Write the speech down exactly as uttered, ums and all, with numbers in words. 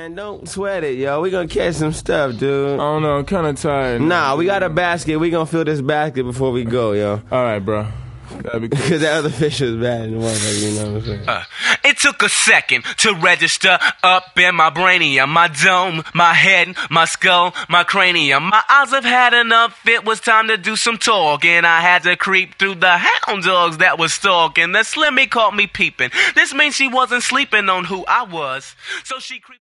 Man, don't sweat it, yo. We gonna catch some stuff, dude. I don't know. I'm kind of tired. Nah, we got a basket. We gonna fill this basket before we go, yo. All right, bro. Because that other fish was bad in the motherfucker, you know what I'm saying? Uh, it took a second to register up in my brainium, my dome, my head, my skull, my cranium. My eyes have had enough, it was time to do some talking. I had to creep through the hound dogs that was stalking. The Slimmy caught me peeping. This means she wasn't sleeping on who I was. So she creeped.